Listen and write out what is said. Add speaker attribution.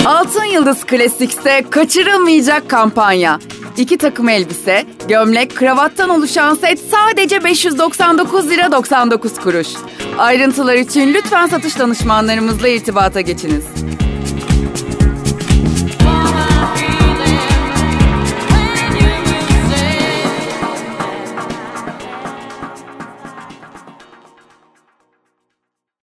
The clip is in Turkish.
Speaker 1: Altın Yıldız Classics'te kaçırılmayacak kampanya. 2 takım elbise, gömlek, kravattan oluşan set sadece 599 lira 99 kuruş. Ayrıntılar için lütfen satış danışmanlarımızla irtibata geçiniz.